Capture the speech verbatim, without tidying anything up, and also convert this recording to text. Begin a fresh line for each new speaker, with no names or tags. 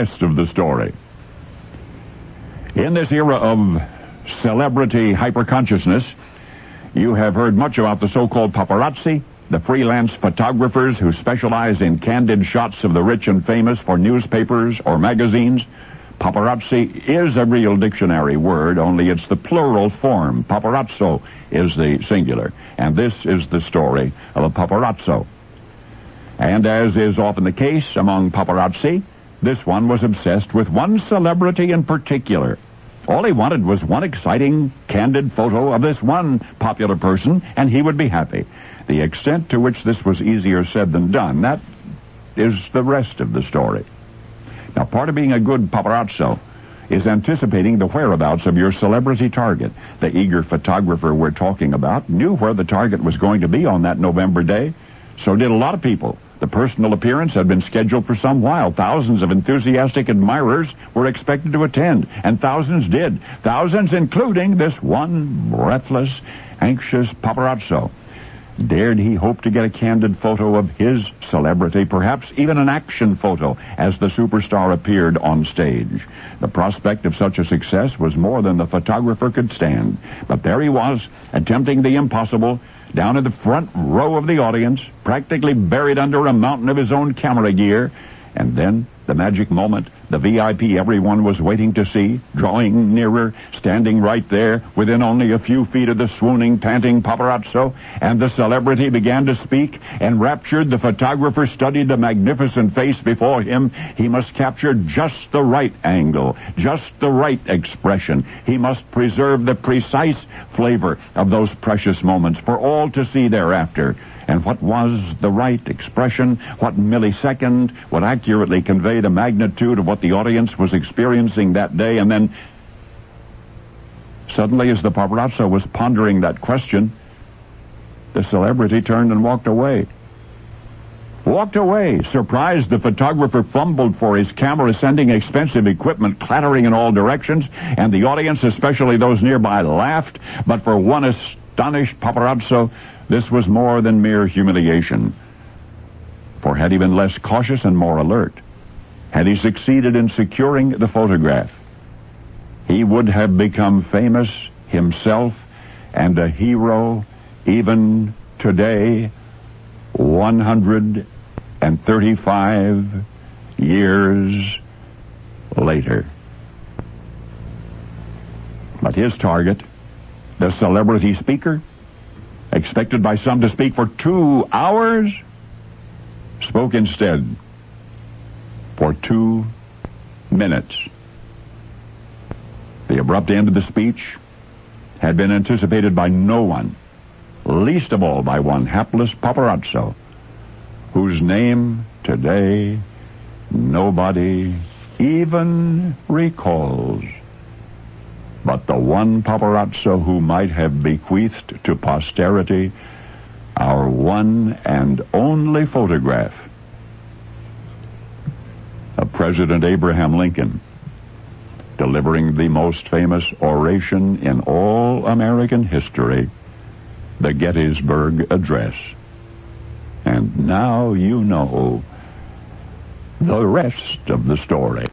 rest of the story. In this era of celebrity hyperconsciousness, you have heard much about the so-called paparazzi, the freelance photographers who specialize in candid shots of the rich and famous for newspapers or magazines. Paparazzi is a real dictionary word, only it's the plural form. Paparazzo is the singular. And this is the story of a paparazzo. And as is often the case among paparazzi, this one was obsessed with one celebrity in particular. All he wanted was one exciting, candid photo of this one popular person, and he would be happy. The extent to which this was easier said than done, that is the rest of the story. Now, part of being a good paparazzo is anticipating the whereabouts of your celebrity target. The eager photographer we're talking about knew where the target was going to be on that November day. So did a lot of people. The personal appearance had been scheduled for some while. Thousands of enthusiastic admirers were expected to attend, and thousands did. Thousands including this one breathless, anxious paparazzo. Dared he hope to get a candid photo of his celebrity, perhaps even an action photo, as the superstar appeared on stage? The prospect of such a success was more than the photographer could stand. But there he was, attempting the impossible, down in the front row of the audience, practically buried under a mountain of his own camera gear. And then, the magic moment, the V I P everyone was waiting to see, drawing nearer, standing right there, within only a few feet of the swooning, panting paparazzo, and the celebrity began to speak. Enraptured, the photographer studied the magnificent face before him. He must capture just the right angle, just the right expression. He must preserve the precise flavor of those precious moments for all to see thereafter. And what was the right expression? What millisecond would accurately convey the magnitude of what the audience was experiencing that day? And then, suddenly, as the paparazzo was pondering that question, the celebrity turned and walked away. Walked away. Surprised, the photographer fumbled for his camera, sending expensive equipment clattering in all directions, and the audience, especially those nearby, laughed. But for one astonished paparazzo, this was more than mere humiliation. For had he been less cautious and more alert, had he succeeded in securing the photograph, he would have become famous himself and a hero even today, one hundred thirty-five years later. But his target, the celebrity speaker, expected by some to speak for two hours, spoke instead for two minutes. The abrupt end of the speech had been anticipated by no one, least of all by one hapless paparazzo, whose name today nobody even recalls. But the one paparazzo who might have bequeathed to posterity our one and only photograph of President Abraham Lincoln delivering the most famous oration in all American history, the Gettysburg Address. And now you know the rest of the story.